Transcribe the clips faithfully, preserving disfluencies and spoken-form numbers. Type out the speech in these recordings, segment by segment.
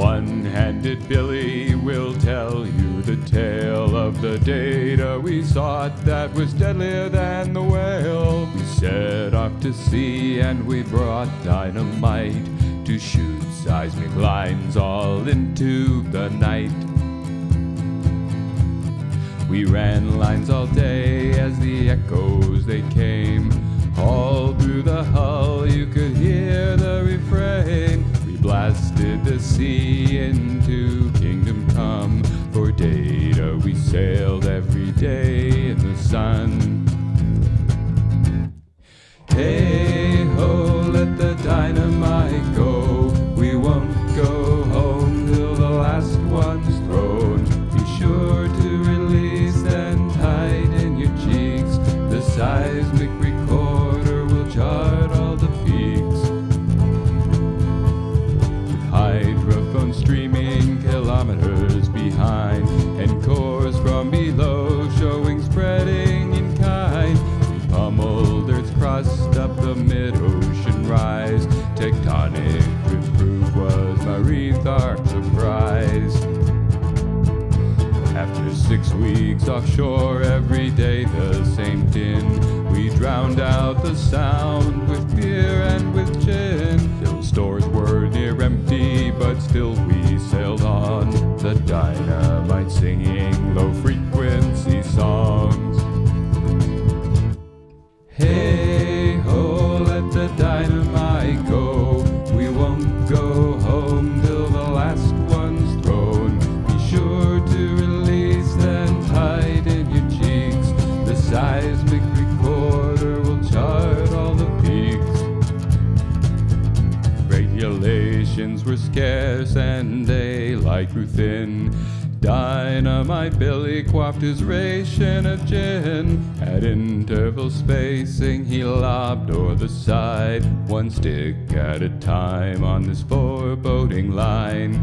One-handed Billy will tell you the tale of the data we sought that was deadlier than the whale. We set off to sea and we brought dynamite to shoot seismic lines all into the night. We ran lines all day as the echoes they came. All through the hull you could hear the refrain. We blasted the sea into kingdom come. For data we sailed every day in the sun. Hey ho, let the dynamite go. We won't go home till the last one's thrown. Be sure to release and tighten your cheeks. The seismic recorder will chart all the peaks. With hydrophone streaming kilometers behind and cores from below showing spreading in kind. We pummeled Earth's crust up the mid-ocean rise. Tectonic to prove was Marine Tharp's surprise. After six weeks offshore, every day the same din. We drowned out the sound with beer and with gin. Till stores were near empty, but still we sailed on. The dynamite singing low-frequency songs. Hey ho, let the dynamite go. We won't go home till the last one's thrown. Be sure to release then tighten your cheeks. The seismic recorder will chart all the peaks. Regulations were scarce and daylight grew thin. Dynamite Billy quaffed his ration of gin. At interval spacing he lobbed o'er the side, one stick at a time on this foreboding line.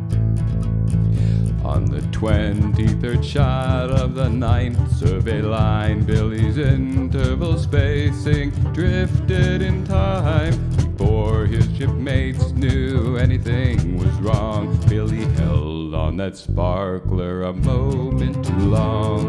On the twenty-third shot of the ninth survey line, Billy's interval spacing drifted in time. Before his shipmates knew anything was wrong, Billy held on that sparkler a moment too long.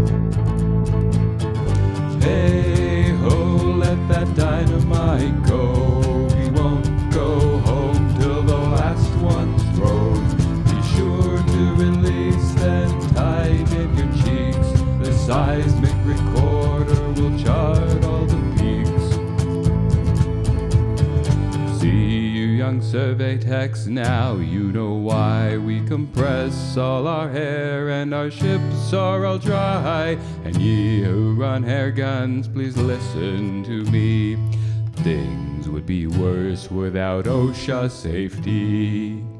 Hey ho, let that dynamite go. We won't go home till the last one's thrown. Be sure to release then tighten your cheeks. The seismic recorder will chart all the peaks. See you young survey techs, now you know why we compress all our hair and our ships are all dry. And ye who run hair guns, please listen to me. Things would be worse without OSHA safety.